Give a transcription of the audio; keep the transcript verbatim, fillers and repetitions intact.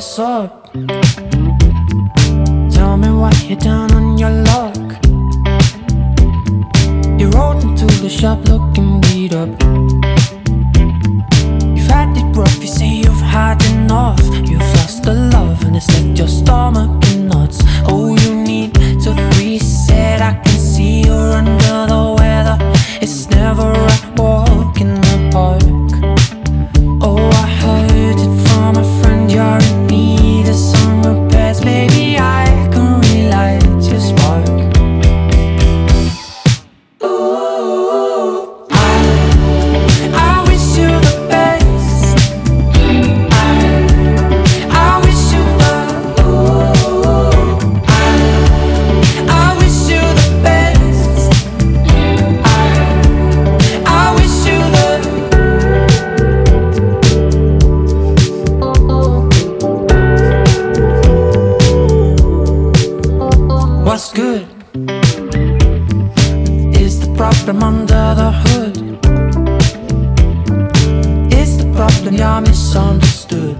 what's up? Tell me what you done on your luck. You rode into the shop looking beat up. You've had it rough, you say you've had enough. You've lost the love and it's left your stomach in knots. Oh, you need to reset, I can see you're under the weather. It's never a walk in the park. Oh, I heard it from a friend, you're in need of some repairs. Maybe I can relight your spark. Ooh, I, I wish you the best. I, I wish you the, ooh, I, I wish you the best. I, I wish you the. What's good? Is the problem under the hood? Is the problem you're misunderstood?